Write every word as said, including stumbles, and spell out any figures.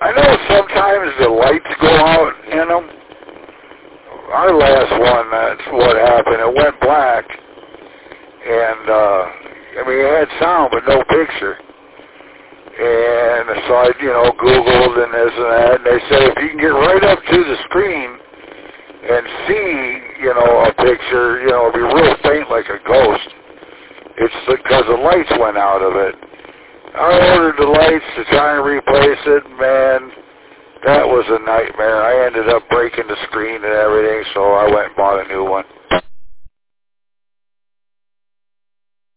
I know sometimes the lights go out in them. Our last one, that's what happened. It went black, and uh, I mean, it had sound but no picture. And so I, you know, Googled and this and that, and they said if you can get right up to the screen and see, you know, a picture, you know, it'll be real faint like a ghost. It's because the lights went out of it. I ordered the lights to try and replace it, man. That was a nightmare. I ended up breaking the screen and everything, so I went and bought a new one.